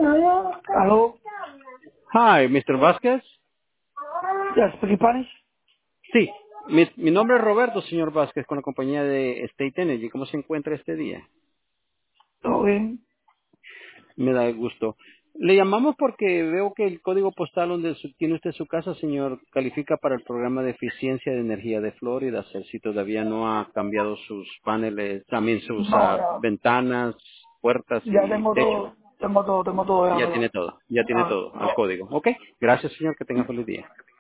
Aló, Hi, Mr. Vázquez. ya, speak Spanish. Sí, mi nombre es Roberto, señor Vázquez, con la compañía de State Energy. ¿Cómo se encuentra este día? Todo bien. Me da gusto. Le llamamos porque veo que el código postal donde tiene usted su casa, señor, califica para el programa de eficiencia de energía de Florida. Si todavía no ha cambiado sus paneles, también sus No, ventanas, puertas ya y tengo techo. todo, tengo todo, ya, Ya pero, tiene todo ah, el código. Ok, gracias, señor, que tenga feliz día.